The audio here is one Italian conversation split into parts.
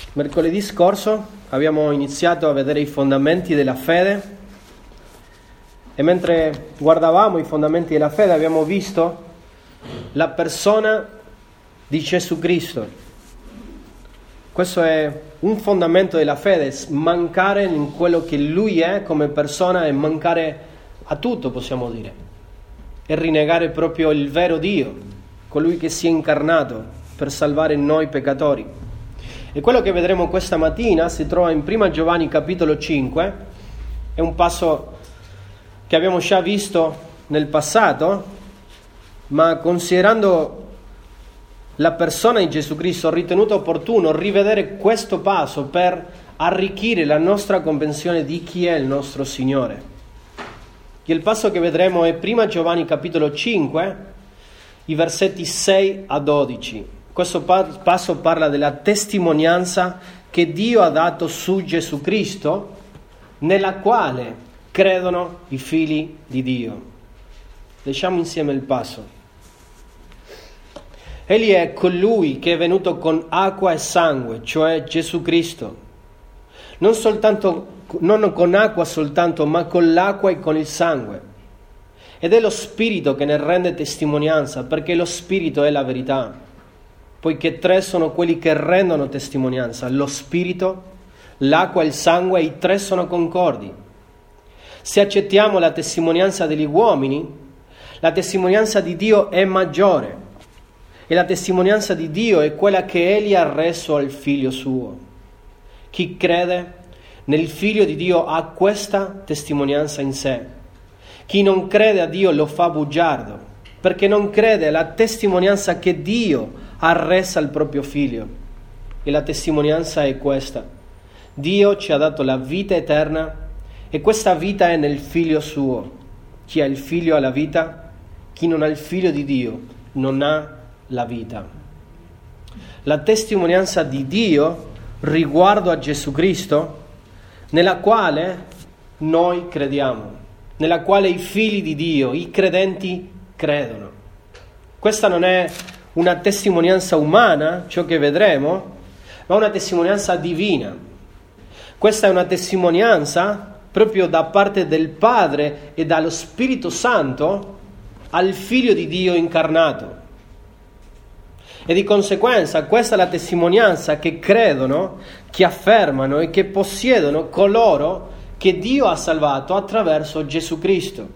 Mercoledì scorso abbiamo iniziato a vedere i fondamenti della fede e mentre guardavamo i fondamenti della fede abbiamo visto la persona di Gesù Cristo. Questo è un fondamento della fede, mancare in quello che Lui è come persona e mancare a tutto, possiamo dire, e rinnegare proprio il vero Dio, colui che si è incarnato per salvare noi peccatori. E quello che vedremo questa mattina si trova in 1 Giovanni capitolo 5, è un passo che abbiamo già visto nel passato, ma considerando la persona di Gesù Cristo ho ritenuto opportuno rivedere questo passo per arricchire la nostra comprensione di chi è il nostro Signore. E il passo che vedremo è 1 Giovanni capitolo 5, i versetti 6 a 12. Questo passo parla della testimonianza che Dio ha dato su Gesù Cristo, nella quale credono i figli di Dio. Leggiamo insieme il passo. Egli è colui che è venuto con acqua e sangue, cioè Gesù Cristo. Non con acqua soltanto, ma con l'acqua e con il sangue. Ed è lo Spirito che ne rende testimonianza, perché lo Spirito è la verità. Poiché tre sono quelli che rendono testimonianza, lo Spirito, l'acqua e il sangue, i tre sono concordi. Se accettiamo la testimonianza degli uomini, la testimonianza di Dio è maggiore, e la testimonianza di Dio è quella che Egli ha reso al Figlio suo. Chi crede nel Figlio di Dio ha questa testimonianza in sé. Chi non crede a Dio lo fa bugiardo, perché non crede alla testimonianza che Dio ha reso al proprio Figlio. E la testimonianza è questa: Dio ci ha dato la vita eterna e questa vita è nel Figlio suo. Chi ha il Figlio ha la vita, chi non ha il Figlio di Dio non ha la vita. La testimonianza di Dio riguardo a Gesù Cristo, nella quale noi crediamo, nella quale i figli di Dio, i credenti, credono. Questa non è una testimonianza umana, ciò che vedremo, ma una testimonianza divina. Questa è una testimonianza proprio da parte del Padre e dallo Spirito Santo al Figlio di Dio incarnato. E di conseguenza questa è la testimonianza che credono, che affermano e che possiedono coloro che Dio ha salvato attraverso Gesù Cristo.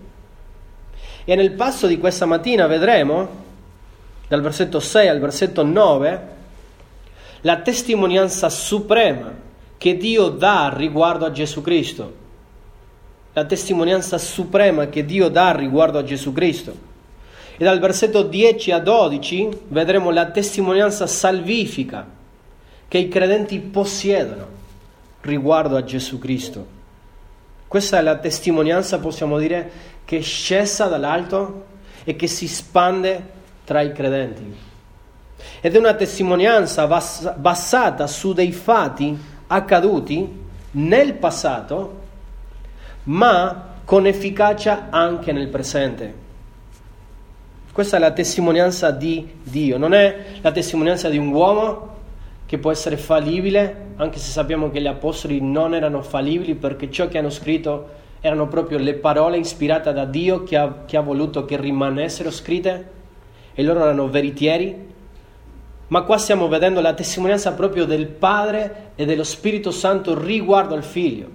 E nel passo di questa mattina vedremo, dal versetto 6 al versetto 9, la testimonianza suprema che Dio dà riguardo a Gesù Cristo. La testimonianza suprema che Dio dà riguardo a Gesù Cristo. E dal versetto 10 a 12 vedremo la testimonianza salvifica che i credenti possiedono riguardo a Gesù Cristo. Questa è la testimonianza, possiamo dire, che è scesa dall'alto e che si spande tra i credenti. Ed è una testimonianza basata su dei fatti accaduti nel passato, ma con efficacia anche nel presente. Questa è la testimonianza di Dio, non è la testimonianza di un uomo che può essere fallibile, anche se sappiamo che gli apostoli non erano fallibili, perché ciò che hanno scritto erano proprio le parole ispirate da Dio che ha voluto che rimanessero scritte, e loro erano veritieri. Ma qua stiamo vedendo la testimonianza proprio del Padre e dello Spirito Santo riguardo al Figlio.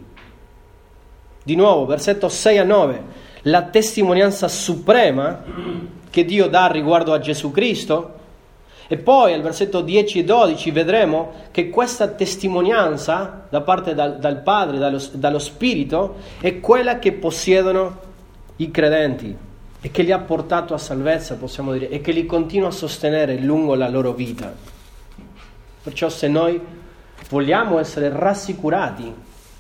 Di nuovo, versetto 6 a 9, la testimonianza suprema che Dio dà riguardo a Gesù Cristo. E poi al versetto 10 e 12 vedremo che questa testimonianza da parte dal Padre, dallo Spirito, è quella che possiedono i credenti e che li ha portato a salvezza, possiamo dire, e che li continua a sostenere lungo la loro vita. Perciò se noi vogliamo essere rassicurati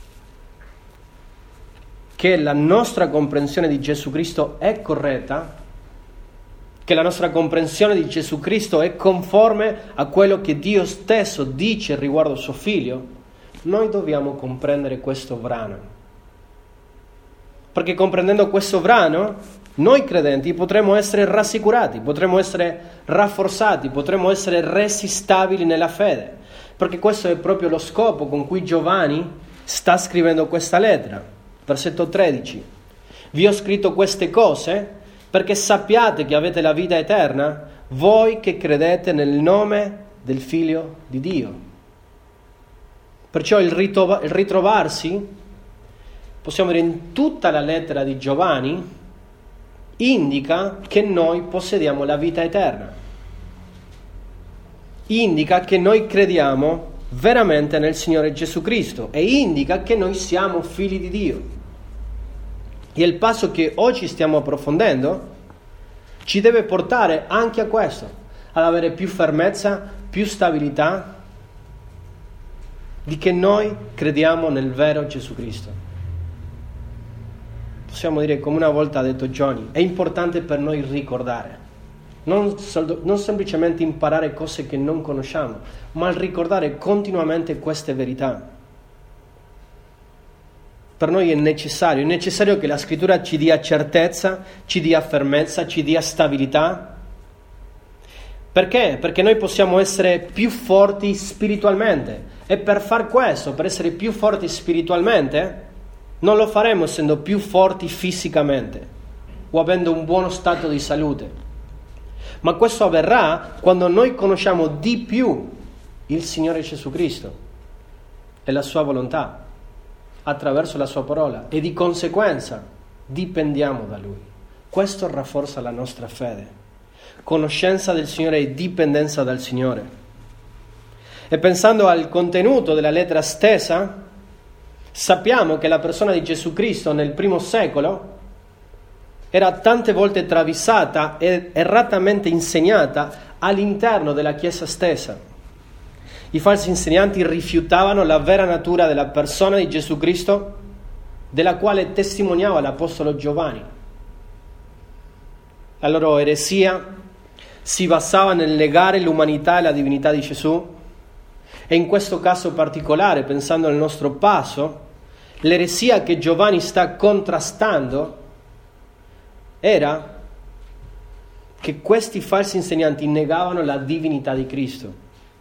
che la nostra comprensione di Gesù Cristo è corretta, che la nostra comprensione di Gesù Cristo è conforme a quello che Dio stesso dice riguardo al suo Figlio, noi dobbiamo comprendere questo brano. Perché comprendendo questo brano, noi credenti potremo essere rassicurati, potremo essere rafforzati, potremo essere resi stabili nella fede, Perché questo è proprio lo scopo con cui Giovanni sta scrivendo questa lettera. Versetto 13. Vi ho scritto queste cose perché sappiate che avete la vita eterna, voi che credete nel nome del Figlio di Dio. Perciò il ritrovarsi, possiamo dire in tutta la lettera di Giovanni, indica che noi possediamo la vita eterna. Indica che noi crediamo veramente nel Signore Gesù Cristo e indica che noi siamo figli di Dio. E il passo che oggi stiamo approfondendo ci deve portare anche a questo, ad avere più fermezza, più stabilità di che noi crediamo nel vero Gesù Cristo. Possiamo dire, come una volta ha detto Johnny, è importante per noi ricordare. Non semplicemente imparare cose che non conosciamo, ma ricordare continuamente queste verità. Per noi è necessario che la Scrittura ci dia certezza, ci dia fermezza, ci dia stabilità. Perché? Perché noi possiamo essere più forti spiritualmente. E per far questo, per essere più forti spiritualmente, non lo faremo essendo più forti fisicamente o avendo un buono stato di salute. Ma questo avverrà quando noi conosciamo di più il Signore Gesù Cristo e la sua volontà attraverso la sua parola e di conseguenza dipendiamo da Lui. Questo rafforza la nostra fede. Conoscenza del Signore e dipendenza dal Signore. E pensando al contenuto della lettera stessa, sappiamo che la persona di Gesù Cristo nel primo secolo era tante volte travisata e erratamente insegnata all'interno della Chiesa stessa. I falsi insegnanti rifiutavano la vera natura della persona di Gesù Cristo, della quale testimoniava l'Apostolo Giovanni. La loro eresia si basava nel negare l'umanità e la divinità di Gesù, e in questo caso particolare, pensando al nostro passo, l'eresia che Giovanni sta contrastando era che questi falsi insegnanti negavano la divinità di Cristo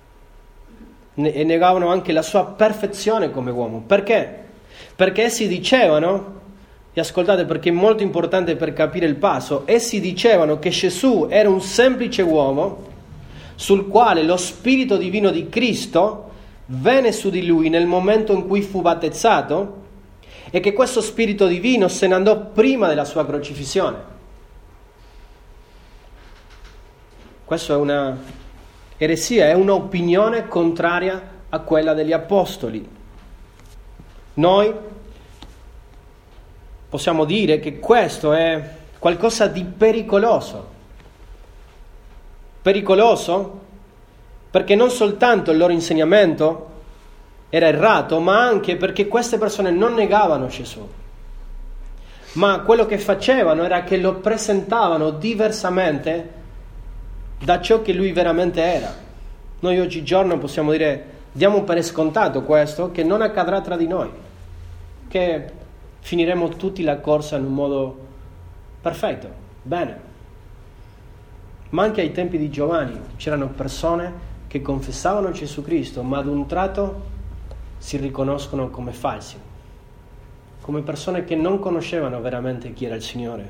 e negavano anche la sua perfezione come uomo. Perché? Perché essi dicevano, e ascoltate perché è molto importante per capire il passo, essi dicevano che Gesù era un semplice uomo sul quale lo Spirito Divino di Cristo venne su di lui nel momento in cui fu battezzato e che questo Spirito Divino se ne andò prima della sua crocifissione. Questa è una eresia, è un'opinione contraria a quella degli Apostoli. Noi possiamo dire che questo è qualcosa di pericoloso. Pericoloso perché non soltanto il loro insegnamento era errato, ma anche perché queste persone non negavano Gesù, ma quello che facevano era che lo presentavano diversamente da ciò che lui veramente era. Noi oggigiorno possiamo dire, diamo per scontato questo, che non accadrà tra di noi, che finiremo tutti la corsa in un modo perfetto, bene. Ma anche ai tempi di Giovanni c'erano persone che confessavano Gesù Cristo, ma ad un tratto si riconoscono come falsi, come persone che non conoscevano veramente chi era il Signore.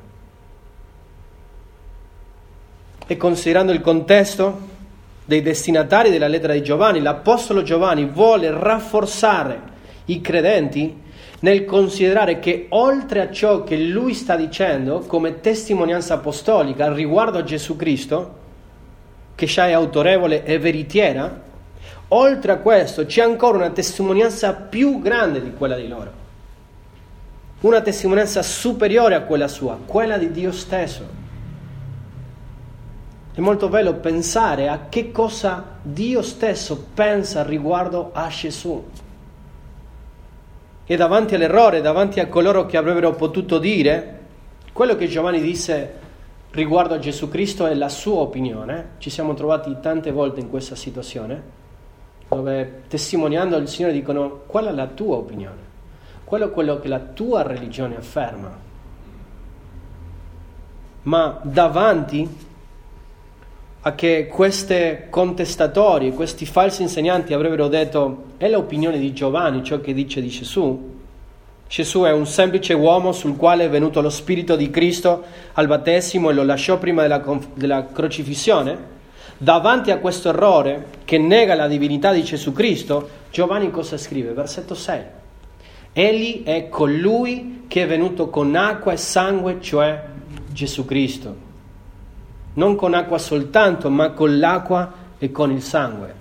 E considerando il contesto dei destinatari della lettera di Giovanni, l'Apostolo Giovanni vuole rafforzare i credenti nel considerare che oltre a ciò che lui sta dicendo come testimonianza apostolica riguardo a Gesù Cristo, che già è autorevole e veritiera, oltre a questo c'è ancora una testimonianza più grande di quella di loro, una testimonianza superiore a quella sua, quella di Dio stesso. È molto bello pensare a che cosa Dio stesso pensa riguardo a Gesù. E davanti all'errore, davanti a coloro che avrebbero potuto dire quello che Giovanni disse riguardo a Gesù Cristo è la sua opinione, ci siamo trovati tante volte in questa situazione, dove testimoniando al Signore dicono qual è la tua opinione, quello che la tua religione afferma. Ma davanti a che questi contestatori, questi falsi insegnanti avrebbero detto è l'opinione di Giovanni ciò che dice di Gesù. Gesù è un semplice uomo sul quale è venuto lo Spirito di Cristo al battesimo e lo lasciò prima della crocifissione. Davanti a questo errore che nega la divinità di Gesù Cristo, Giovanni cosa scrive? Versetto 6. Egli è colui che è venuto con acqua e sangue, cioè Gesù Cristo. Non con acqua soltanto, ma con l'acqua e con il sangue.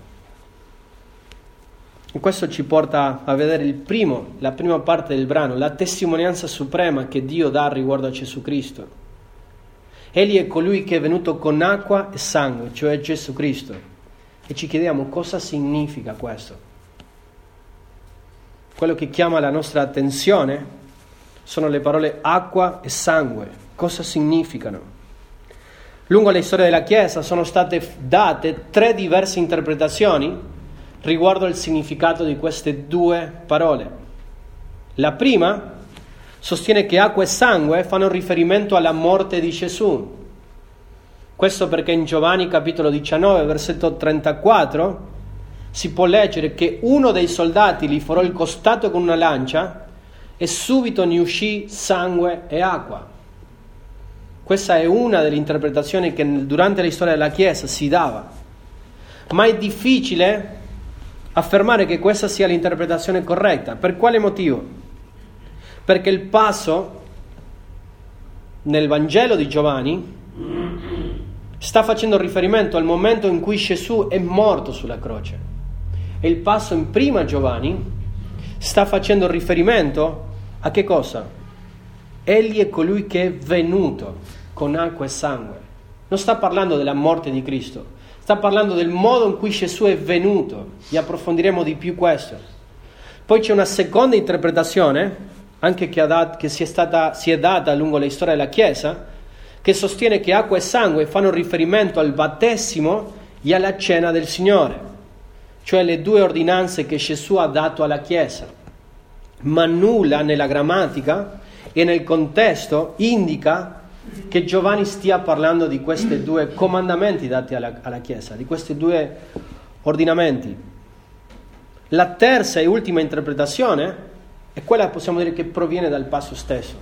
E questo ci porta a vedere la prima parte del brano, la testimonianza suprema che Dio dà riguardo a Gesù Cristo. Egli è colui che è venuto con acqua e sangue, cioè Gesù Cristo. E ci chiediamo cosa significa questo. Quello che chiama la nostra attenzione sono le parole acqua e sangue. Cosa significano? Lungo la storia della Chiesa sono state date 3 diverse interpretazioni riguardo al significato di queste 2 parole. La prima sostiene che acqua e sangue fanno riferimento alla morte di Gesù. Questo perché in Giovanni capitolo 19, versetto 34, si può leggere che uno dei soldati gli forò il costato con una lancia e subito ne uscì sangue e acqua. Questa è una delle interpretazioni che durante la storia della Chiesa si dava. Ma è difficile affermare che questa sia l'interpretazione corretta. Per quale motivo? Perché il passo nel Vangelo di Giovanni sta facendo riferimento al momento in cui Gesù è morto sulla croce. E il passo in prima Giovanni sta facendo riferimento a che cosa? Egli è colui che è venuto con acqua e sangue. Non sta parlando della morte di Cristo. Sta parlando del modo in cui Gesù è venuto, e approfondiremo di più questo. Poi c'è una seconda interpretazione, anche che si è data lungo la storia della Chiesa, che sostiene che acqua e sangue fanno riferimento al battesimo e alla cena del Signore, cioè le 2 ordinanze che Gesù ha dato alla Chiesa. Ma nulla nella grammatica e nel contesto indica che Giovanni stia parlando di questi 2 comandamenti dati alla Chiesa, di questi 2 ordinamenti. La terza e ultima interpretazione è quella, possiamo dire, che proviene dal passo stesso.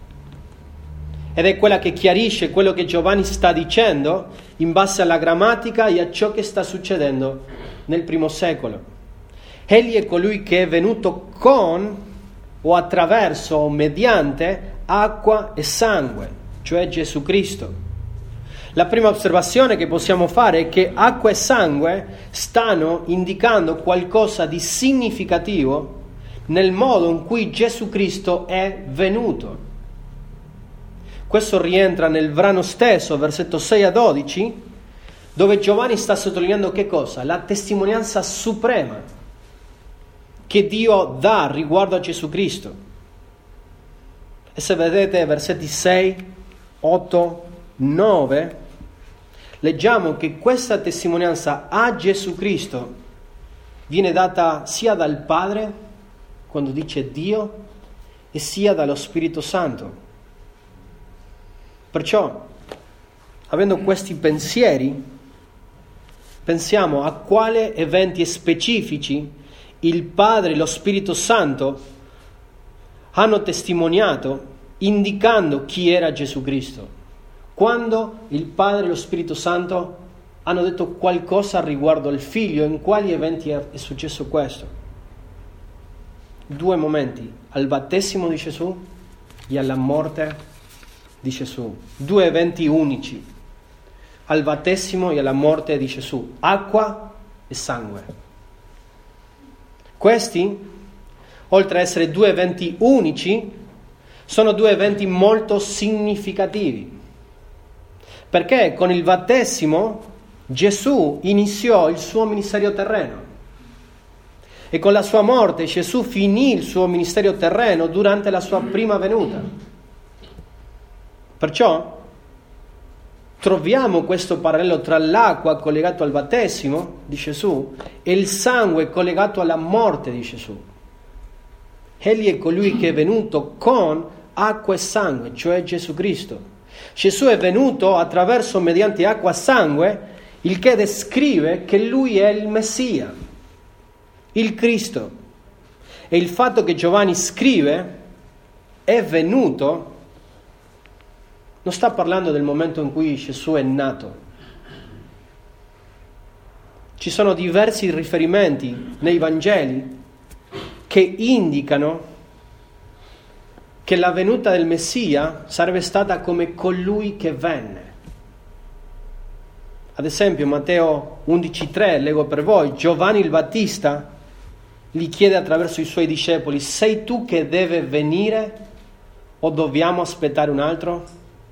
Ed è quella che chiarisce quello che Giovanni sta dicendo in base alla grammatica e a ciò che sta succedendo nel primo secolo. Egli è colui che è venuto con o attraverso o mediante acqua e sangue, cioè Gesù Cristo. La prima osservazione che possiamo fare è che acqua e sangue stanno indicando qualcosa di significativo nel modo in cui Gesù Cristo è venuto. Questo rientra nel brano stesso, versetto 6 a 12, dove Giovanni sta sottolineando che cosa? La testimonianza suprema che Dio dà riguardo a Gesù Cristo. E se vedete versetti 6, 8, 9, leggiamo che questa testimonianza a Gesù Cristo viene data sia dal Padre, quando dice Dio, e sia dallo Spirito Santo. Perciò, avendo questi pensieri, pensiamo a quali eventi specifici il Padre e lo Spirito Santo hanno testimoniato indicando chi era Gesù Cristo. Quando il Padre e lo Spirito Santo hanno detto qualcosa riguardo al Figlio, in quali eventi è successo questo? 2 momenti, al battesimo di Gesù e alla morte di Gesù. 2 eventi unici, al battesimo e alla morte di Gesù, acqua e sangue. Questi, oltre ad essere 2 eventi unici, sono 2 eventi molto significativi, perché con il battesimo Gesù iniziò il suo ministero terreno e con la sua morte Gesù finì il suo ministero terreno durante la sua prima venuta. Perciò troviamo questo parallelo tra l'acqua collegato al battesimo di Gesù e il sangue collegato alla morte di Gesù. Egli è colui che è venuto con acqua e sangue, cioè Gesù Cristo. Gesù è venuto attraverso mediante acqua e sangue il che descrive che lui è il Messia, il Cristo. E il fatto che Giovanni scrive è venuto non sta parlando del momento in cui Gesù è nato. Ci sono diversi riferimenti nei Vangeli che indicano che la venuta del Messia sarebbe stata come colui che venne. Ad esempio, Matteo 11,3, leggo per voi, Giovanni il Battista gli chiede attraverso i suoi discepoli: sei tu che deve venire o dobbiamo aspettare un altro?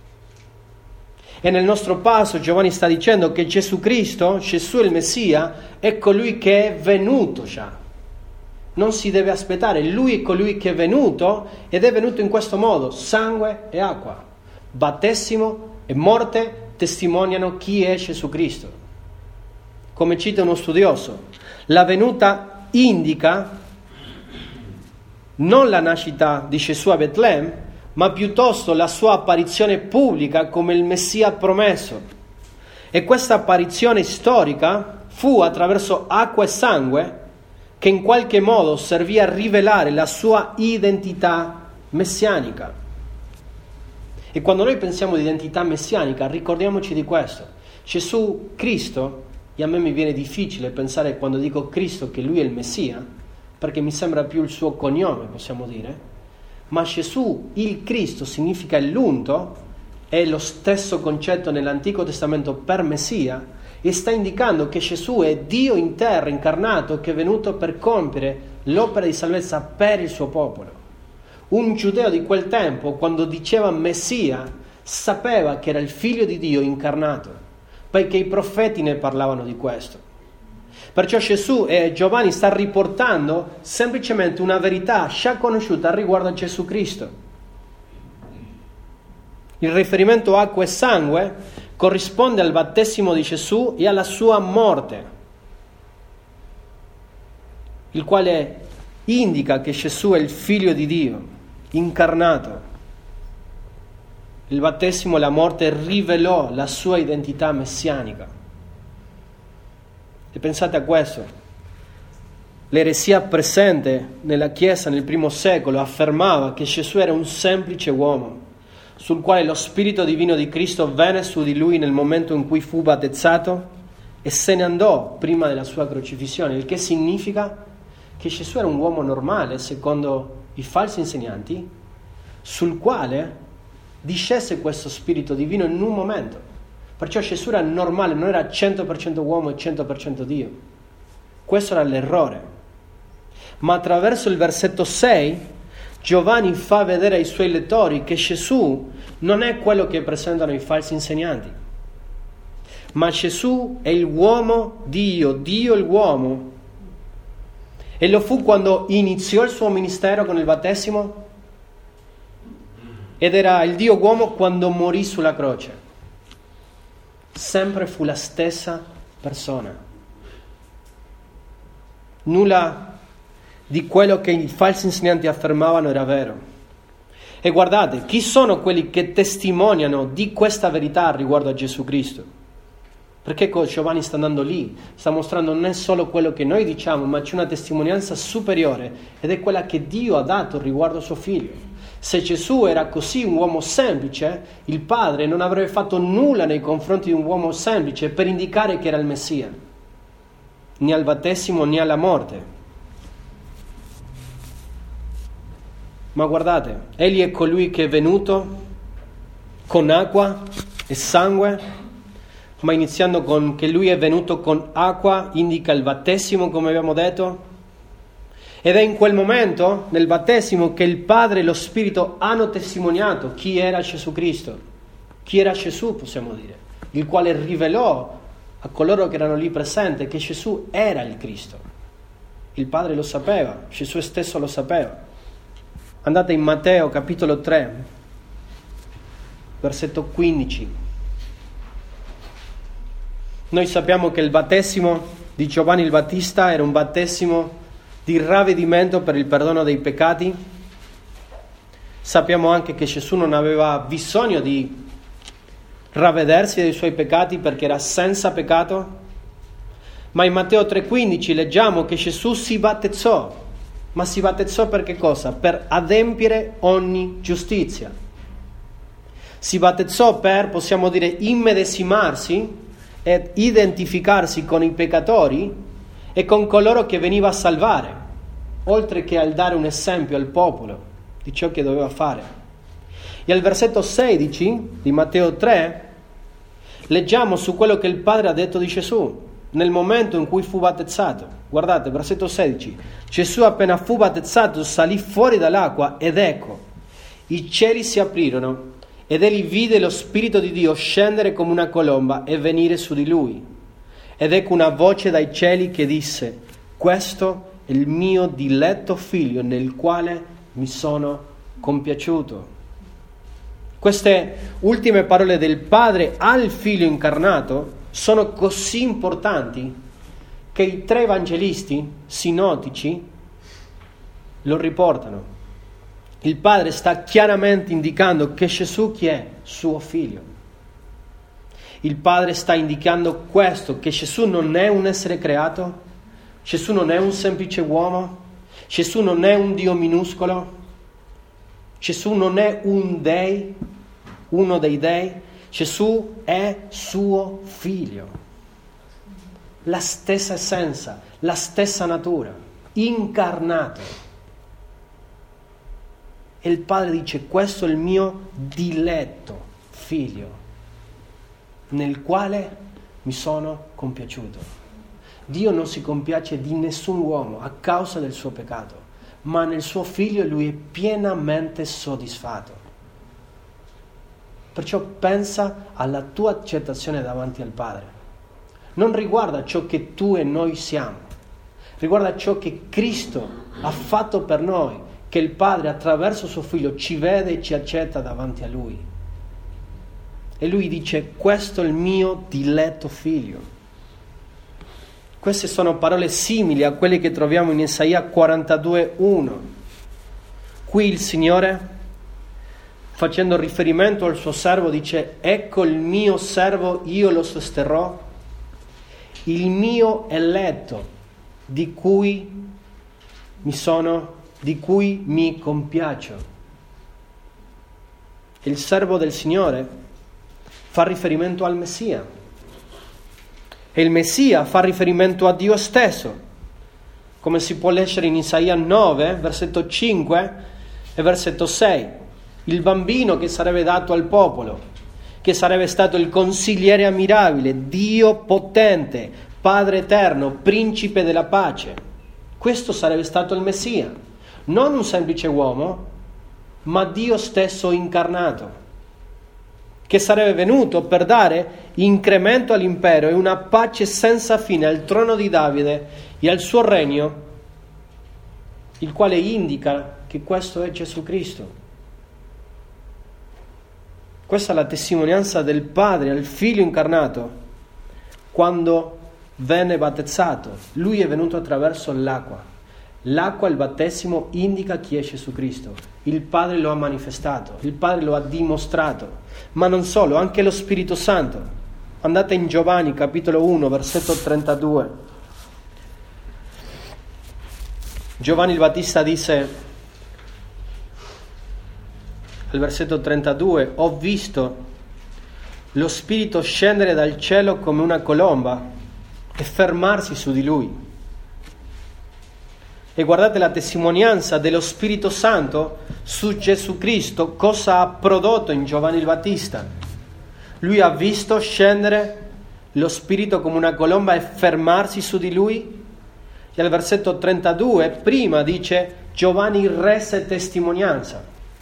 E nel nostro passo Giovanni sta dicendo che Gesù Cristo, Gesù il Messia, è colui che è venuto già. Non si deve aspettare, lui è colui che è venuto ed è venuto in questo modo, sangue e acqua. Battesimo e morte testimoniano chi è Gesù Cristo. Come cita uno studioso, la venuta indica non la nascita di Gesù a Betlemme, ma piuttosto la sua apparizione pubblica come il Messia promesso. E questa apparizione storica fu attraverso acqua e sangue, che in qualche modo servì a rivelare la sua identità messianica. E quando noi pensiamo di identità messianica, ricordiamoci di questo. Gesù Cristo, e a me mi viene difficile pensare quando dico Cristo che lui è il Messia, perché mi sembra più il suo cognome, possiamo dire. Ma Gesù, il Cristo, significa l'unto, è lo stesso concetto nell'Antico Testamento per Messia, e sta indicando che Gesù è Dio in terra, incarnato, che è venuto per compiere l'opera di salvezza per il suo popolo. Un giudeo di quel tempo, quando diceva Messia, sapeva che era il figlio di Dio incarnato, perché i profeti ne parlavano di questo. Perciò Gesù e Giovanni sta riportando semplicemente una verità già conosciuta riguardo a Gesù Cristo. Il riferimento acqua e sangue corrisponde al battesimo di Gesù e alla sua morte, il quale indica che Gesù è il figlio di Dio, incarnato. Il battesimo e la morte rivelò la sua identità messianica. E pensate a questo, l'eresia presente nella Chiesa nel primo secolo affermava che Gesù era un semplice uomo, sul quale lo Spirito Divino di Cristo venne su di lui nel momento in cui fu battezzato e se ne andò prima della sua crocifissione, il che significa che Gesù era un uomo normale, secondo i falsi insegnanti, sul quale discese questo Spirito Divino in un momento. Perciò Gesù era normale, non era 100% uomo e 100% Dio. Questo era l'errore. Ma attraverso il versetto 6, Giovanni fa vedere ai suoi lettori che Gesù non è quello che presentano i falsi insegnanti, ma Gesù è l'uomo Dio, Dio è l'uomo. E lo fu quando iniziò il suo ministero con il battesimo, ed era il Dio uomo quando morì sulla croce. Sempre fu la stessa persona. Nulla di quello che i falsi insegnanti affermavano era vero. E guardate, chi sono quelli che testimoniano di questa verità riguardo a Gesù Cristo? Perché Giovanni sta andando lì, sta mostrando non è solo quello che noi diciamo, ma c'è una testimonianza superiore, ed è quella che Dio ha dato riguardo a suo figlio. Se Gesù era così un uomo semplice, il Padre non avrebbe fatto nulla nei confronti di un uomo semplice per indicare che era il Messia, né al battesimo né alla morte. Ma guardate, egli è colui che è venuto con acqua e sangue, ma iniziando con che lui è venuto con acqua indica il battesimo, come abbiamo detto. Ed è in quel momento, nel battesimo, che il Padre e lo Spirito hanno testimoniato chi era Gesù Cristo, chi era Gesù, possiamo dire, il quale rivelò a coloro che erano lì presenti che Gesù era il Cristo. Il Padre lo sapeva, Gesù stesso lo sapeva. Andate in Matteo capitolo 3, versetto 15. Noi sappiamo che il battesimo di Giovanni il Battista era un battesimo di ravvedimento per il perdono dei peccati. Sappiamo anche che Gesù non aveva bisogno di ravvedersi dei suoi peccati perché era senza peccato? Ma in Matteo 3,15 leggiamo che Gesù si battezzò. Ma si battezzò per che cosa? Per adempiere ogni giustizia. Si battezzò per, possiamo dire, immedesimarsi ed identificarsi con i peccatori e con coloro che veniva a salvare, oltre che al dare un esempio al popolo di ciò che doveva fare. E al versetto 16 di Matteo 3 leggiamo su quello che il Padre ha detto di Gesù nel momento in cui fu battezzato. Guardate, versetto 16. Gesù appena fu battezzato salì fuori dall'acqua ed ecco, i cieli si aprirono ed egli vide lo Spirito di Dio scendere come una colomba e venire su di lui. Ed ecco una voce dai cieli che disse: questo è il mio diletto figlio nel quale mi sono compiaciuto. Queste ultime parole del Padre al Figlio incarnato sono così importanti che i 3 evangelisti sinottici lo riportano. Il Padre sta chiaramente indicando che Gesù chi è? Suo Figlio. Il Padre sta indicando questo, che Gesù non è un essere creato, Gesù non è un semplice uomo, Gesù non è un Dio minuscolo, Gesù non è un Dei, uno dei Dei, Gesù è suo Figlio. La stessa essenza, la stessa natura, incarnato. E il Padre dice: questo è il mio diletto Figlio, nel quale mi sono compiaciuto. Dio non si compiace di nessun uomo a causa del suo peccato, ma nel suo Figlio lui è pienamente soddisfatto. Perciò pensa alla tua accettazione davanti al Padre. Non riguarda ciò che tu e noi siamo, riguarda ciò che Cristo ha fatto per noi, che il Padre attraverso suo Figlio ci vede e ci accetta davanti a Lui. E Lui dice: questo è il mio diletto Figlio. Queste sono parole simili a quelle che troviamo in Isaia 42,1. Qui il Signore, facendo riferimento al suo servo, dice: ecco il mio servo, io lo sosterrò, il mio eletto, di cui mi compiaccio. Il servo del Signore fa riferimento al Messia. E il Messia fa riferimento a Dio stesso, come si può leggere in Isaia 9, versetto 5 e versetto 6. Il bambino che sarebbe dato al popolo, che sarebbe stato il consigliere ammirabile, Dio potente, Padre eterno, principe della pace. Questo sarebbe stato il Messia, non un semplice uomo, ma Dio stesso incarnato, che sarebbe venuto per dare incremento all'impero e una pace senza fine al trono di Davide e al suo regno, il quale indica che questo è Gesù Cristo. Questa è la testimonianza del Padre al Figlio incarnato quando venne battezzato. Lui è venuto attraverso l'acqua. L'acqua, il battesimo, indica chi è Gesù Cristo. Il Padre lo ha manifestato, il Padre lo ha dimostrato. Ma non solo, anche lo Spirito Santo. Andate in Giovanni, capitolo 1, versetto 32. Giovanni il Battista disse, al versetto 32, ho visto lo Spirito scendere dal cielo come una colomba e fermarsi su di lui. E guardate la testimonianza dello Spirito Santo su Gesù Cristo, cosa ha prodotto in Giovanni il Battista. Lui ha visto scendere lo Spirito come una colomba e fermarsi su di lui. E al versetto 32 prima dice Giovanni rese testimonianza.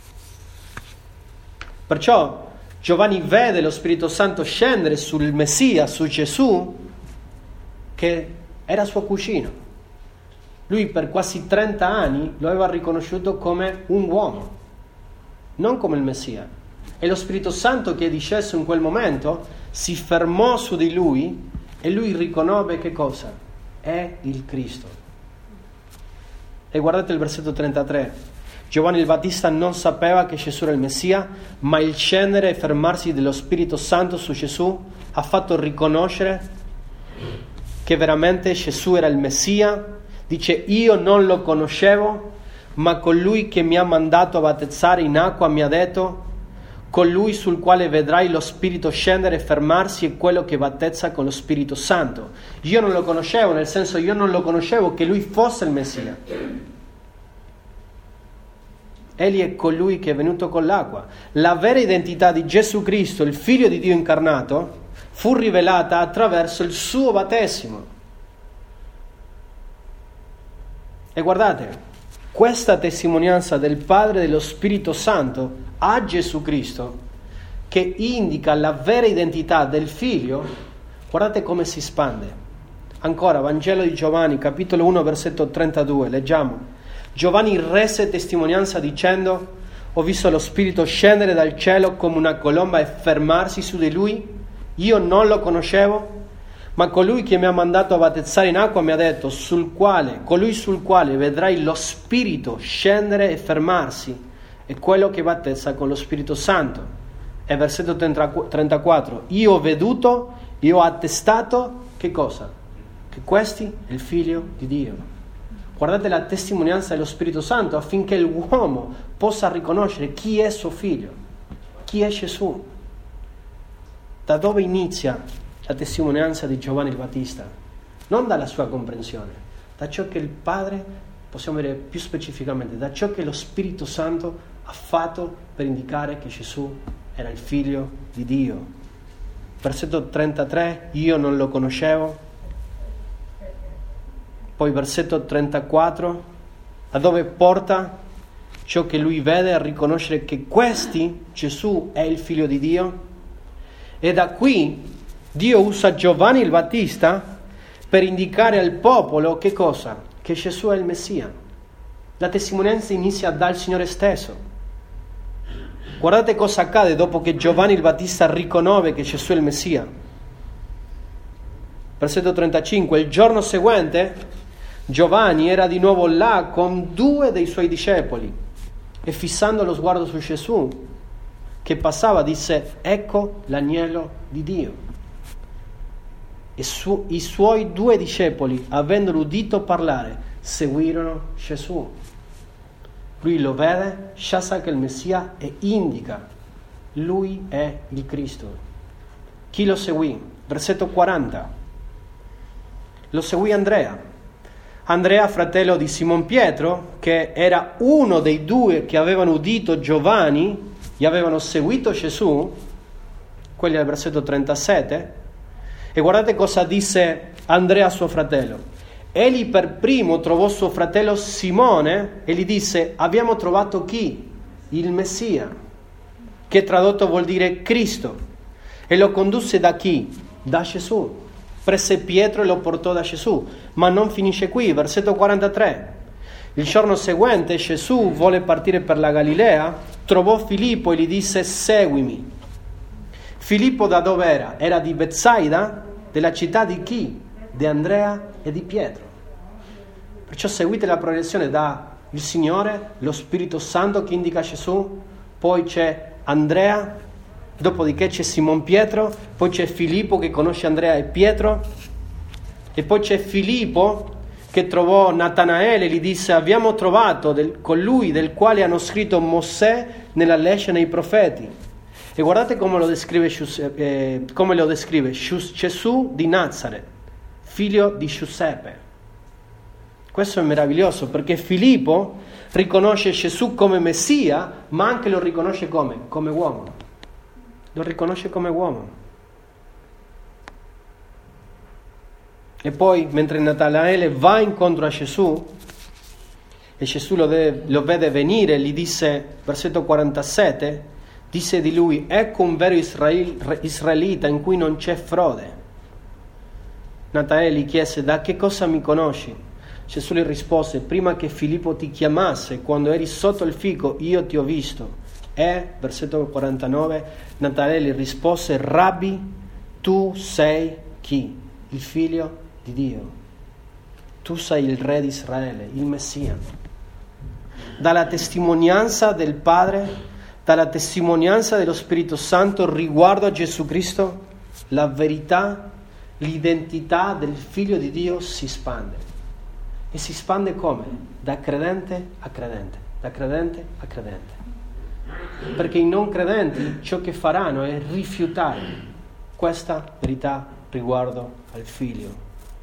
Perciò Giovanni vede lo Spirito Santo scendere sul Messia, su Gesù, che era suo cugino. Lui per quasi 30 anni lo aveva riconosciuto come un uomo, non come il Messia. E lo Spirito Santo che è disceso in quel momento si fermò su di lui e lui riconobbe che cosa? È il Cristo. E guardate il versetto 33. Giovanni il Battista non sapeva che Gesù era il Messia, ma il scendere e fermarsi dello Spirito Santo su Gesù ha fatto riconoscere che veramente Gesù era il Messia. Dice: io non lo conoscevo, ma colui che mi ha mandato a battezzare in acqua mi ha detto: colui sul quale vedrai lo Spirito scendere e fermarsi è quello che battezza con lo Spirito Santo. Io non lo conoscevo, nel senso, io non lo conoscevo che lui fosse il Messia. Egli è colui che è venuto con l'acqua. La vera identità di Gesù Cristo, il Figlio di Dio incarnato, fu rivelata attraverso il suo battesimo. E guardate, questa testimonianza del Padre e dello Spirito Santo a Gesù Cristo, che indica la vera identità del Figlio, guardate come si espande. Ancora, Vangelo di Giovanni, capitolo 1, versetto 32, leggiamo. Giovanni rese testimonianza dicendo: ho visto lo Spirito scendere dal cielo come una colomba e fermarsi su di lui. Io non lo conoscevo, ma colui che mi ha mandato a battezzare in acqua mi ha detto: colui sul quale vedrai lo Spirito scendere e fermarsi è quello che battezza con lo Spirito Santo. E versetto 34: io ho veduto, io ho attestato che cosa? Che questi è il Figlio di Dio. Guardate la testimonianza dello Spirito Santo affinché l'uomo possa riconoscere chi è suo figlio, chi è Gesù. Da dove inizia la testimonianza di Giovanni il Battista? Non dalla sua comprensione, da ciò che il Padre, possiamo dire più specificamente, da ciò che lo Spirito Santo ha fatto per indicare che Gesù era il Figlio di Dio. Versetto 33, io non lo conoscevo. Poi versetto 34, a dove porta ciò che lui vede a riconoscere che Gesù è il Figlio di Dio. E da qui Dio usa Giovanni il Battista per indicare al popolo che cosa? Che Gesù è il Messia. La testimonianza inizia dal Signore stesso. Guardate cosa accade dopo che Giovanni il Battista riconobbe che Gesù è il Messia. Versetto 35, il giorno seguente Giovanni era di nuovo là con 2 dei suoi discepoli e fissando lo sguardo su Gesù che passava disse: ecco l'agnello di Dio. E i suoi 2 discepoli, avendolo udito parlare, seguirono Gesù. Lui lo vede, già sa che è il Messia e indica: lui è il Cristo. Chi lo seguì? Versetto 40. Lo seguì Andrea. Andrea, fratello di Simon Pietro, che era uno dei 2 che avevano udito Giovanni e avevano seguito Gesù, quelli al versetto 37. E guardate cosa disse Andrea a suo fratello. Egli per primo trovò suo fratello Simone e gli disse: abbiamo trovato chi? Il Messia, che tradotto vuol dire Cristo. E lo condusse da chi? Da Gesù. Prese Pietro e lo portò da Gesù. Ma non finisce qui, versetto 43. Il giorno seguente Gesù volle partire per la Galilea, trovò Filippo e gli disse: seguimi. Filippo da dove era? Era di Betsaida, della città di chi? Di Andrea e di Pietro. Perciò seguite la progressione da il Signore, lo Spirito Santo che indica Gesù, poi c'è Andrea, dopodiché c'è Simon Pietro, poi c'è Filippo che conosce Andrea e Pietro, e poi c'è Filippo che trovò Natanaele e gli disse: abbiamo trovato colui del quale hanno scritto Mosè nella legge e nei profeti. E guardate come lo descrive Gesù di Nazareth, figlio di Giuseppe. Questo è meraviglioso perché Filippo riconosce Gesù come Messia, ma anche lo riconosce come uomo. Lo riconosce come uomo. E poi, mentre Natanaele va incontro a Gesù, e Gesù lo vede venire, gli disse, versetto 47, disse di lui: ecco un vero israelita in cui non c'è frode. Natanaele gli chiese: da che cosa mi conosci? Gesù le rispose: prima che Filippo ti chiamasse, quando eri sotto il fico, io ti ho visto. E, versetto 49, Natanaele rispose: Rabbi, tu sei chi? Il figlio di Dio. Tu sei il re di Israele, il Messia. dalla testimonianza del Padre, dalla testimonianza dello Spirito Santo riguardo a Gesù Cristo, la verità, l'identità del Figlio di Dio si espande. E si espande come? Da credente a credente, da credente a credente. Perché i non credenti ciò che faranno è rifiutare questa verità riguardo al Figlio.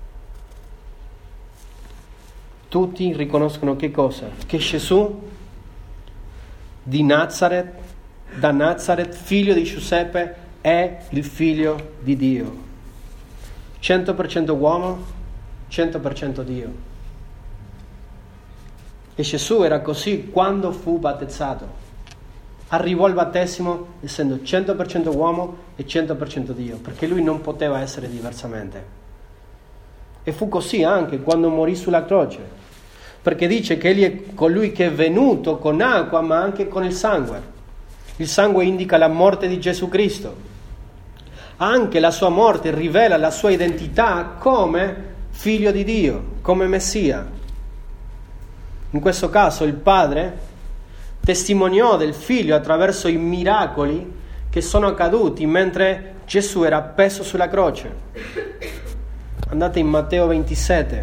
Tutti riconoscono che cosa? Che Gesù di Nazareth, da Nazareth, figlio di Giuseppe, è il Figlio di Dio. 100% uomo, 100% Dio. E Gesù era così quando fu battezzato. Arrivò al battesimo essendo 100% uomo e 100% Dio, perché lui non poteva essere diversamente. E fu così anche quando morì sulla croce, perché dice che egli è colui che è venuto con acqua ma anche con il sangue. Il sangue indica la morte di Gesù Cristo. Anche la sua morte rivela la sua identità come figlio di Dio, come Messia. In questo caso il Padre testimoniò del Figlio attraverso i miracoli che sono accaduti mentre Gesù era appeso sulla croce. Andate in Matteo 27,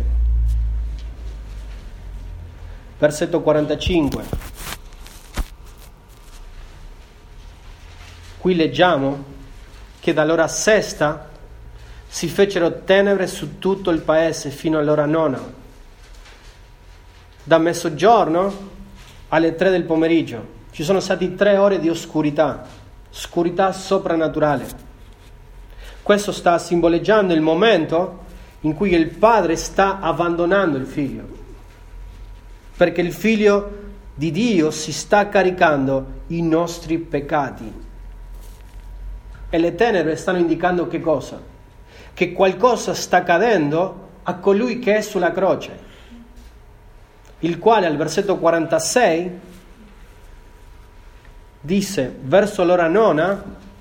versetto 45. Qui leggiamo che dall'ora sesta si fecero tenebre su tutto il paese fino all'ora nona. Da mezzogiorno alle 3 del pomeriggio ci sono stati 3 ore di oscurità soprannaturale. Questo sta simboleggiando il momento in cui il Padre sta abbandonando il Figlio, perché il Figlio di Dio si sta caricando i nostri peccati. E le tenebre stanno indicando che cosa? Che qualcosa sta accadendo a colui che è sulla croce, il quale al versetto 46 disse: verso l'ora nona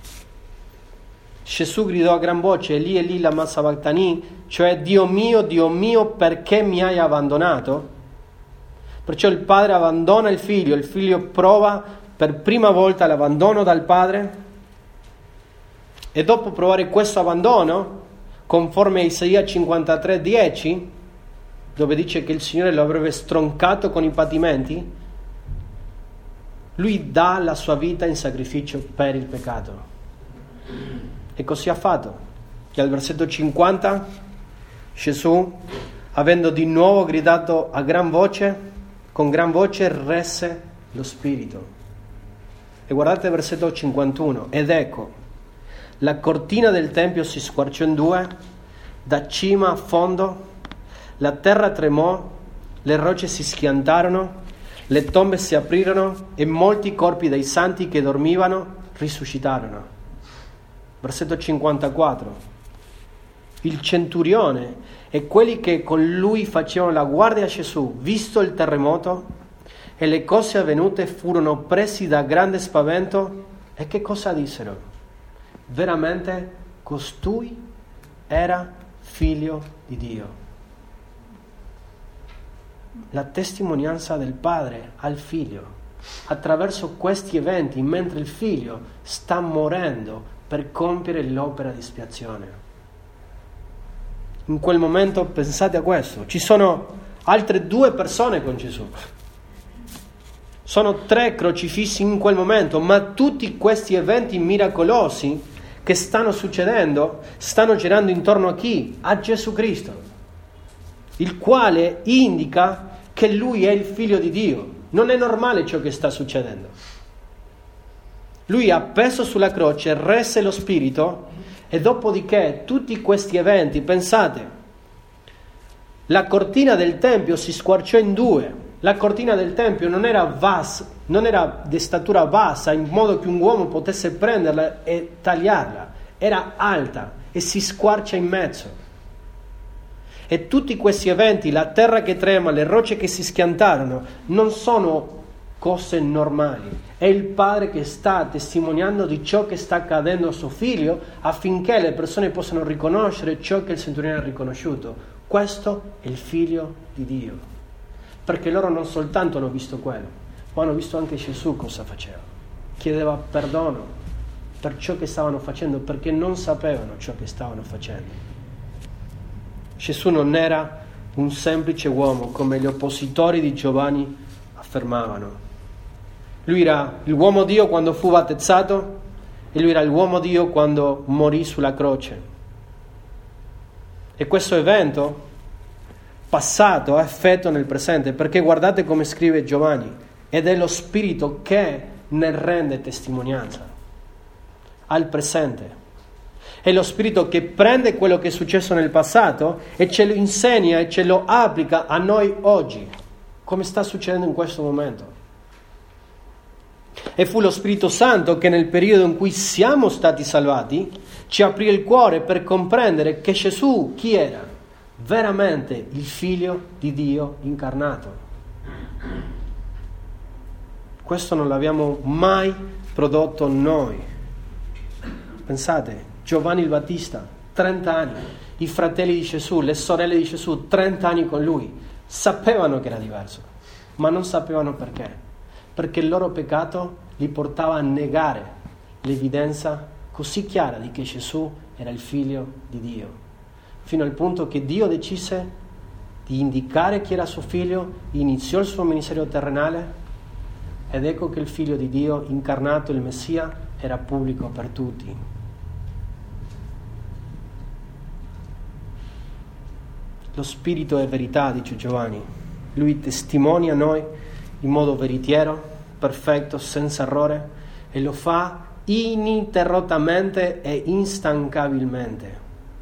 Gesù gridò a gran voce: Eli Eli lama sabachthani, cioè Dio mio, perché mi hai abbandonato? Perciò il Padre abbandona il Figlio prova per prima volta l'abbandono dal Padre, e dopo provare questo abbandono, conforme a Isaia 53:10, dove dice che il Signore lo avrebbe stroncato con i patimenti, lui dà la sua vita in sacrificio per il peccato. E così ha fatto, che al versetto 50 Gesù, avendo di nuovo gridato a gran voce, con gran voce resse lo Spirito. E guardate il versetto 51: ed ecco, la cortina del Tempio si squarciò in due, da cima a fondo, la terra tremò, le rocce si schiantarono, le tombe si aprirono e molti corpi dei santi che dormivano risuscitarono. Versetto 54. Il centurione e quelli che con lui facevano la guardia a Gesù, visto il terremoto e le cose avvenute, furono presi da grande spavento. E che cosa dissero? Veramente costui era figlio di Dio. La testimonianza del Padre al Figlio attraverso questi eventi, mentre il Figlio sta morendo per compiere l'opera di espiazione. In quel momento, pensate a questo, ci sono altre 2 persone con Gesù. Sono 3 crocifissi in quel momento, ma tutti questi eventi miracolosi che stanno succedendo stanno girando intorno a chi? A Gesù Cristo, il quale indica che lui è il Figlio di Dio. Non è normale ciò che sta succedendo. Lui appeso sulla croce resse lo Spirito, e dopodiché tutti questi eventi, pensate, la cortina del Tempio si squarciò in 2. La cortina del Tempio non era di statura bassa in modo che un uomo potesse prenderla e tagliarla, era alta e si squarcia in mezzo. E tutti questi eventi, la terra che trema, le rocce che si schiantarono, non sono cose normali. È il Padre che sta testimoniando di ciò che sta accadendo a suo Figlio, affinché le persone possano riconoscere ciò che il centurione ha riconosciuto. Questo è il Figlio di Dio. Perché loro non soltanto hanno visto quello, ma hanno visto anche Gesù cosa faceva. Chiedeva perdono per ciò che stavano facendo, perché non sapevano ciò che stavano facendo. Gesù non era un semplice uomo come gli oppositori di Giovanni affermavano. Lui era l'uomo Dio quando fu battezzato e lui era l'uomo Dio quando morì sulla croce. E questo evento passato ha effetto nel presente, perché guardate come scrive Giovanni, ed è lo Spirito che ne rende testimonianza al presente. È lo Spirito che prende quello che è successo nel passato e ce lo insegna e ce lo applica a noi oggi, come sta succedendo in questo momento. E fu lo Spirito Santo che nel periodo in cui siamo stati salvati ci aprì il cuore per comprendere che Gesù chi era? Veramente il Figlio di Dio incarnato. Questo non l'abbiamo mai prodotto noi. Pensate, Giovanni il Battista, 30 anni, i fratelli di Gesù, le sorelle di Gesù, 30 anni con lui, sapevano che era diverso, ma non sapevano perché. Perché il loro peccato li portava a negare l'evidenza così chiara di che Gesù era il Figlio di Dio, fino al punto che Dio decise di indicare chi era suo Figlio, iniziò il suo ministero terrenale, ed ecco che il Figlio di Dio incarnato, il Messia, era pubblico per tutti. Lo Spirito è verità, dice Giovanni. Lui testimonia a noi in modo veritiero, perfetto, senza errore, e lo fa ininterrottamente e instancabilmente.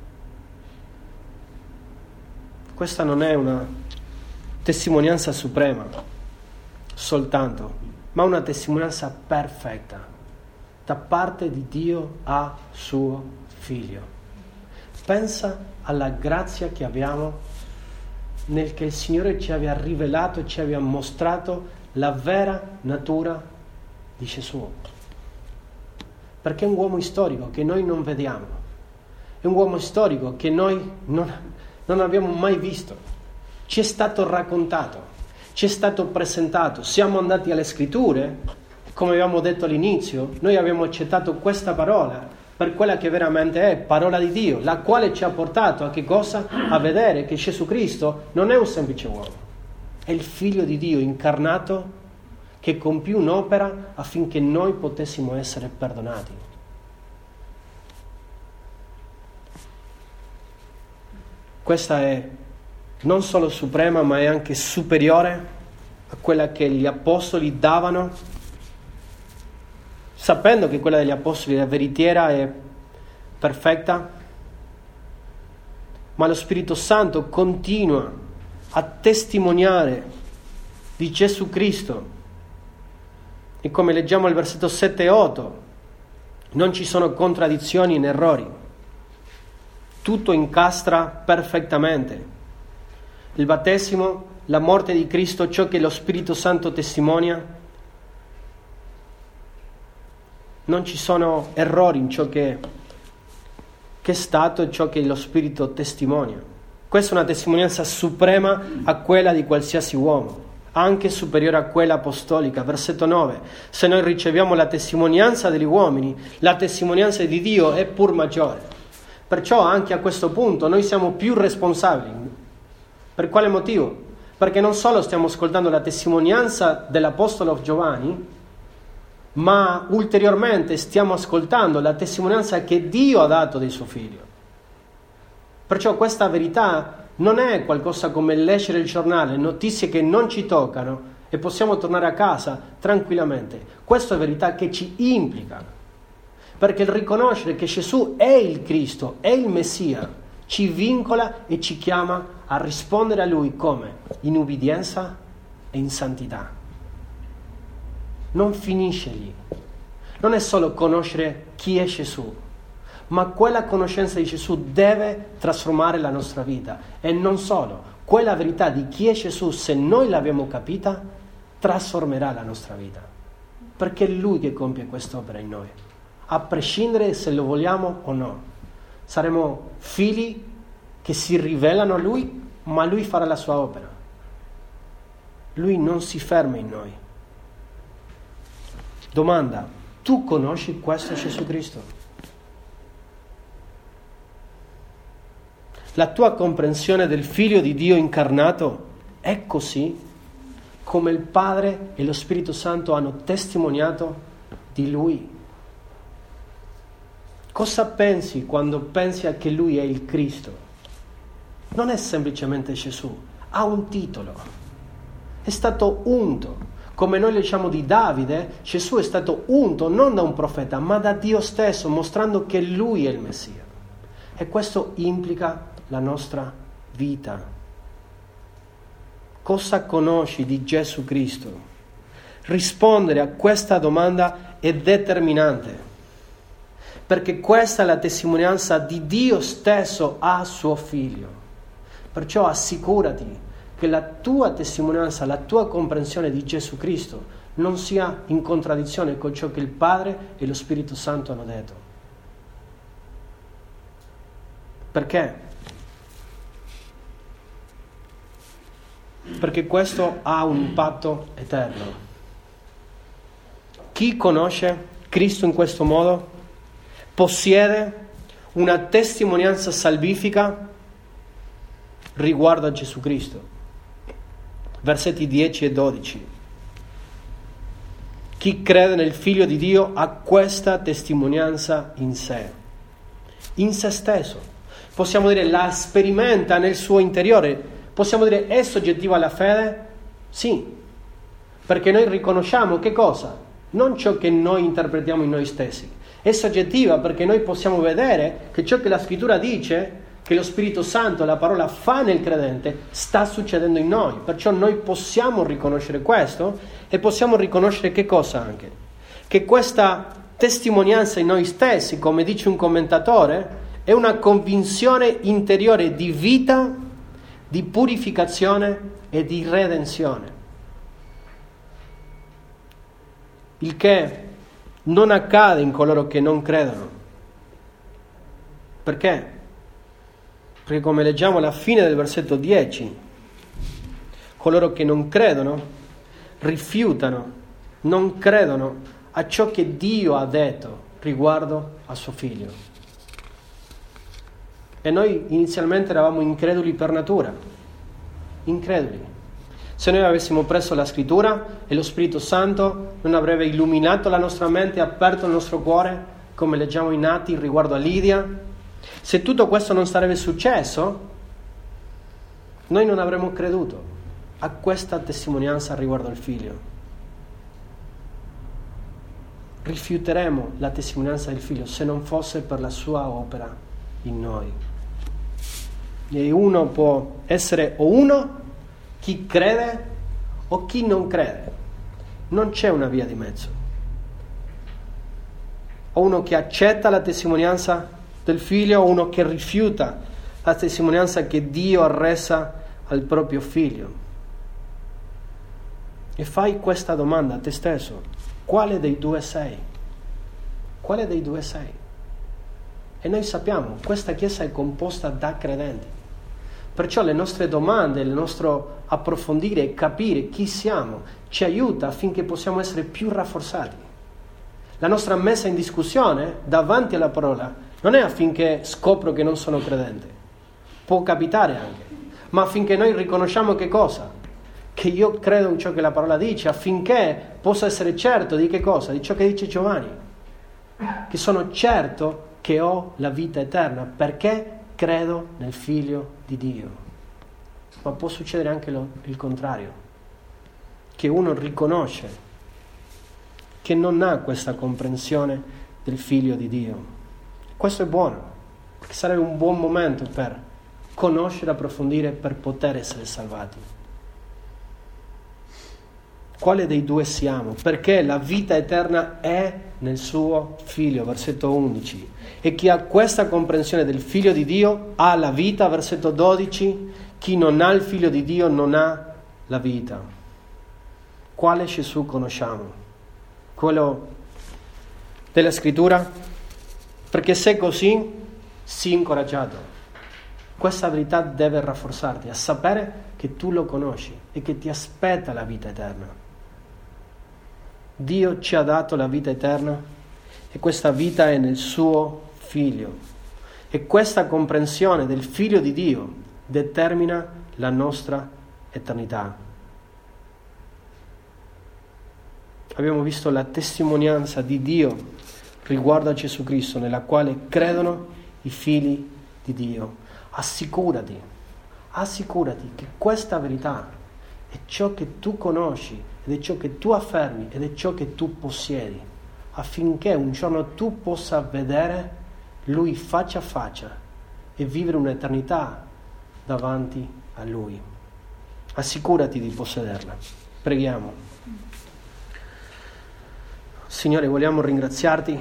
Questa non è una testimonianza suprema soltanto, ma una testimonianza perfetta da parte di Dio a suo Figlio. Pensa alla grazia che abbiamo nel che il Signore ci aveva rivelato e ci aveva mostrato la vera natura di Gesù. Perché è un uomo storico che noi non vediamo, è un uomo storico che noi non abbiamo mai visto, ci è stato raccontato, ci è stato presentato, siamo andati alle scritture, come abbiamo detto all'inizio, noi abbiamo accettato questa parola per quella che veramente è, parola di Dio, la quale ci ha portato a che cosa? A vedere che Gesù Cristo non è un semplice uomo, è il Figlio di Dio incarnato che compì un'opera affinché noi potessimo essere perdonati. Questa è non solo suprema, ma è anche superiore a quella che gli apostoli davano, sapendo che quella degli apostoli è veritiera e perfetta, ma lo Spirito Santo continua a testimoniare di Gesù Cristo. E come leggiamo al versetto 7 e 8, non ci sono contraddizioni né errori. Tutto incastra perfettamente. Il battesimo, la morte di Cristo, ciò che lo Spirito Santo testimonia. Non ci sono errori in ciò che è stato e ciò che lo Spirito testimonia. Questa è una testimonianza suprema a quella di qualsiasi uomo, anche superiore a quella apostolica. Versetto 9: se noi riceviamo la testimonianza degli uomini, la testimonianza di Dio è pur maggiore. Perciò anche a questo punto noi siamo più responsabili. Per quale motivo? Perché non solo stiamo ascoltando la testimonianza dell'apostolo Giovanni, ma ulteriormente stiamo ascoltando la testimonianza che Dio ha dato del suo Figlio. Perciò questa verità non è qualcosa come leggere il giornale, notizie che non ci toccano e possiamo tornare a casa tranquillamente. Questa è verità che ci implica, perché il riconoscere che Gesù è il Cristo, è il Messia, ci vincola e ci chiama a rispondere a Lui come? In ubbidienza e in santità. Non finisce lì. Non è solo conoscere chi è Gesù, ma quella conoscenza di Gesù deve trasformare la nostra vita. E non solo, quella verità di chi è Gesù, se noi l'abbiamo capita, trasformerà la nostra vita. Perché è Lui che compie quest'opera in noi, a prescindere se lo vogliamo o no. Saremo figli che si rivelano a Lui, ma Lui farà la sua opera. Lui non si ferma in noi. Domanda: tu conosci questo Gesù Cristo? La tua comprensione del Figlio di Dio incarnato è così come il Padre e lo Spirito Santo hanno testimoniato di Lui? Cosa pensi quando pensi che Lui è il Cristo? Non è semplicemente Gesù, ha un titolo, è stato unto. Come noi leggiamo di Davide, Gesù è stato unto non da un profeta, ma da Dio stesso, mostrando che Lui è il Messia. E questo implica la nostra vita. Cosa conosci di Gesù Cristo? Rispondere a questa domanda è determinante, perché questa è la testimonianza di Dio stesso a suo Figlio. Perciò assicurati che la tua testimonianza, la tua comprensione di Gesù Cristo non sia in contraddizione con ciò che il Padre e lo Spirito Santo hanno detto. Perché? Perché questo ha un impatto eterno. Chi conosce Cristo in questo modo possiede una testimonianza salvifica riguardo a Gesù Cristo. Versetti 10 e 12. Chi crede nel Figlio di Dio ha questa testimonianza in sé stesso. Possiamo dire la sperimenta nel suo interiore. Possiamo dire è soggettiva alla fede? Sì, perché noi riconosciamo che cosa? Non ciò che noi interpretiamo in noi stessi. È soggettiva perché noi possiamo vedere che ciò che la Scrittura dice, che lo Spirito Santo, la parola fa nel credente, sta succedendo in noi. Perciò noi possiamo riconoscere questo e possiamo riconoscere che cosa anche? Che questa testimonianza in noi stessi, come dice un commentatore, è una convinzione interiore di vita, di purificazione e di redenzione. Il che non accade in coloro che non credono. Perché? Perché come leggiamo alla fine del versetto 10, coloro che non credono rifiutano, non credono a ciò che Dio ha detto riguardo a suo Figlio. E noi inizialmente eravamo increduli per natura, increduli. Se noi avessimo preso la Scrittura e lo Spirito Santo non avrebbe illuminato la nostra mente, aperto il nostro cuore, come leggiamo in Atti riguardo a Lidia, se tutto questo non sarebbe successo, noi non avremmo creduto a questa testimonianza riguardo al Figlio. Rifiuteremo la testimonianza del Figlio se non fosse per la sua opera in noi. E uno può essere o uno, chi crede o chi non crede. Non c'è una via di mezzo. O uno che accetta la testimonianza del Figlio o uno che rifiuta la testimonianza che Dio ha resa al proprio Figlio. E fai questa domanda a te stesso: quale dei due sei? Quale dei due sei? E noi sappiamo, questa Chiesa è composta da credenti. Perciò le nostre domande, il nostro approfondire e capire chi siamo ci aiuta affinché possiamo essere più rafforzati. La nostra messa in discussione davanti alla parola non è affinché scopro che non sono credente, può capitare anche, ma affinché noi riconosciamo che cosa? Che io credo in ciò che la parola dice, affinché possa essere certo di che cosa? Di ciò che dice Giovanni, che sono certo che ho la vita eterna, perché credo nel Figlio di Dio. Ma può succedere anche il contrario, che uno riconosce che non ha questa comprensione del Figlio di Dio. Questo è buono, perché sarebbe un buon momento per conoscere, approfondire, per poter essere salvati. Quale dei due siamo? Perché la vita eterna è nel suo Figlio, versetto 11. E chi ha questa comprensione del Figlio di Dio ha la vita, versetto 12. Chi non ha il Figlio di Dio non ha la vita. Quale Gesù conosciamo? Quello della Scrittura? Perché se così, sii incoraggiato. Questa verità deve rafforzarti a sapere che tu lo conosci e che ti aspetta la vita eterna. Dio ci ha dato la vita eterna e questa vita è nel suo Figlio. E questa comprensione del Figlio di Dio determina la nostra eternità. Abbiamo visto la testimonianza di Dio riguardo a Gesù Cristo, nella quale credono i figli di Dio. Assicurati che questa verità è ciò che tu conosci ed è ciò che tu affermi ed è ciò che tu possiedi, affinché un giorno tu possa vedere Lui faccia a faccia e vivere un'eternità davanti a Lui. Assicurati di possederla. Preghiamo. Signore, vogliamo ringraziarti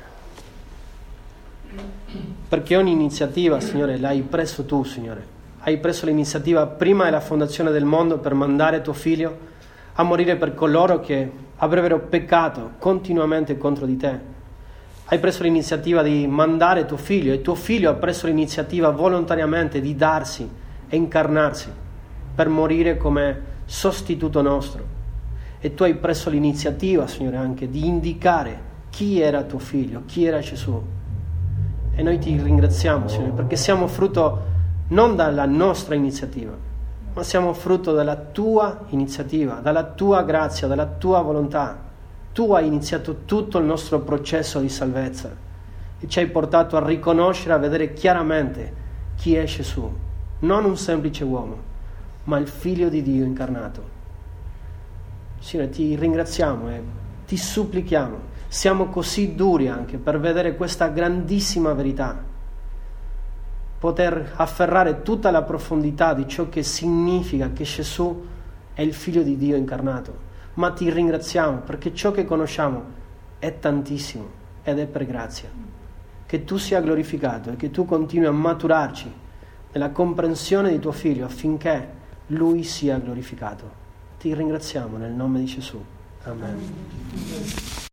perché ogni iniziativa, Signore, l'hai preso tu, Signore. Hai preso l'iniziativa prima della fondazione del mondo per mandare tuo Figlio a morire per coloro che avrebbero peccato continuamente contro di te. Hai preso l'iniziativa di mandare tuo Figlio e tuo Figlio ha preso l'iniziativa volontariamente di darsi e incarnarsi per morire come sostituto nostro. E tu hai preso l'iniziativa, Signore, anche di indicare chi era tuo Figlio, chi era Gesù. E noi ti ringraziamo, Signore, perché siamo frutto non dalla nostra iniziativa, ma siamo frutto della tua iniziativa, dalla tua grazia, dalla tua volontà. Tu hai iniziato tutto il nostro processo di salvezza e ci hai portato a riconoscere, a vedere chiaramente chi è Gesù, non un semplice uomo, ma il Figlio di Dio incarnato. Signore, ti ringraziamo e ti supplichiamo, siamo così duri anche per vedere questa grandissima verità, poter afferrare tutta la profondità di ciò che significa che Gesù è il Figlio di Dio incarnato, ma ti ringraziamo perché ciò che conosciamo è tantissimo ed è per grazia. Che tu sia glorificato e che tu continui a maturarci nella comprensione di tuo Figlio affinché Lui sia glorificato. Ti ringraziamo nel nome di Gesù. Amen.